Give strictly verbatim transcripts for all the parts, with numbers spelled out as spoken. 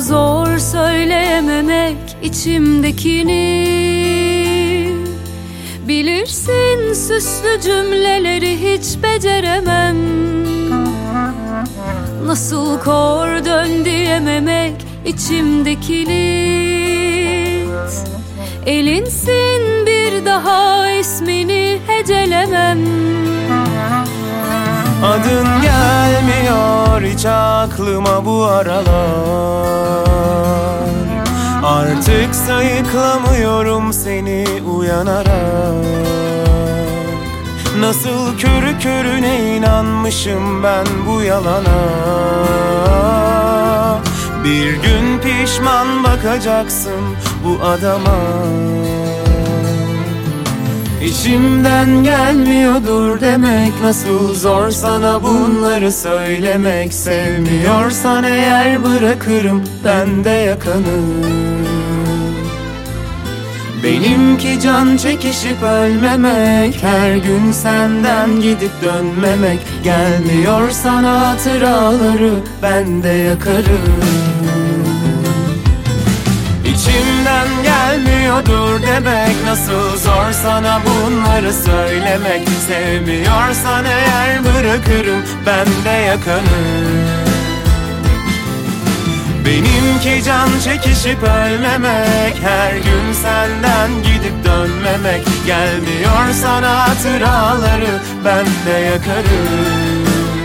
zor söyleyememek içimdekini. Bilirsin süslü cümleleri hiç beceremem. Nasıl kor dön diyememek içimdeki kilit. Elinsin bir daha ismini hecelemem. Adın gelmiyor hiç aklıma bu aralar. Artık sayıklamıyorum seni uyanarak. Nasıl körü körüne inanmışım ben bu yalana. Bir gün pişman bakacaksın bu adama. İçimden gelmiyordur demek nasıl zor sana bunları söylemek. Sevmiyorsan eğer bırakırım ben de yakanı. Benimki can çekişip ölmemek, her gün senden gidip dönmemek. Gelmiyor sana hatıraları ben de yakarım. İçimden gelmiyordur demek nasıl zor sana bunları söylemek. Sevmiyorsan eğer bırakırım ben de yakanı. Benimki can çekişip ölmemek, her gün senden gidip dönmemek. Gelmiyor sana hatıraları ben de yakarım.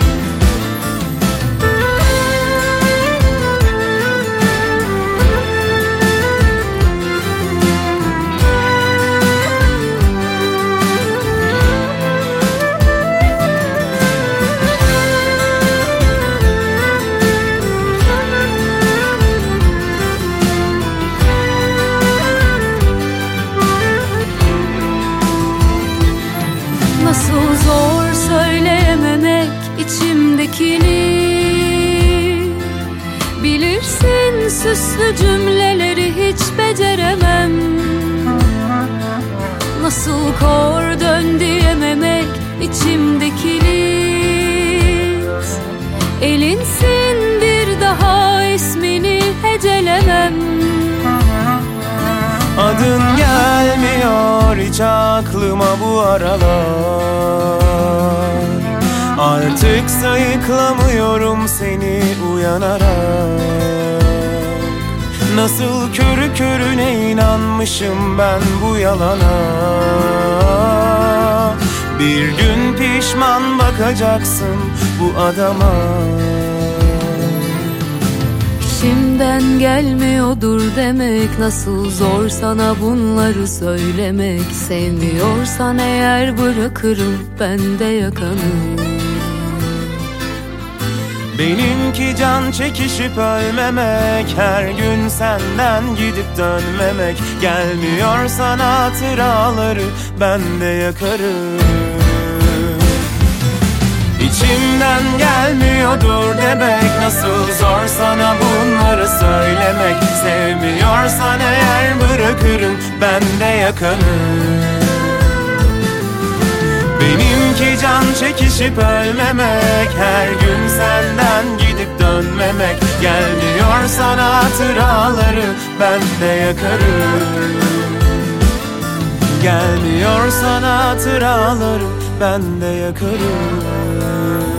Nasıl zor söyleyememek içimdekini. Bilirsin süslü cümleleri hiç beceremem. Nasıl kor dön diyememek içimdeki kilit. Elinsin bir daha ismini hecelemem. Adın gelmiyor hiç aklıma bu aralar. Artık sayıklamıyorum seni uyanarak. Nasıl körü körüne inanmışım ben bu yalana. Bir gün pişman bakacaksın bu adama. İçimden gelmiyordur demek nasıl zor sana bunları söylemek. Sevmiyorsan eğer bırakırım ben de yakanı. Benimki can çekişip ölmemek, her gün senden gidip dönmemek. Gelmiyor sana hatıraları ben de yakarım. İçimden gelmiyordur demek nasıl zor sana bunları söylemek. Sevmiyorsan eğer bırakırım ben de yakanı. Benimki can çekişip ölmemek, her gün senden gidip dönmemek. Gelmiyor sana hatıraları ben de yakarım. Gelmiyor sana hatıraları ben de yakarım.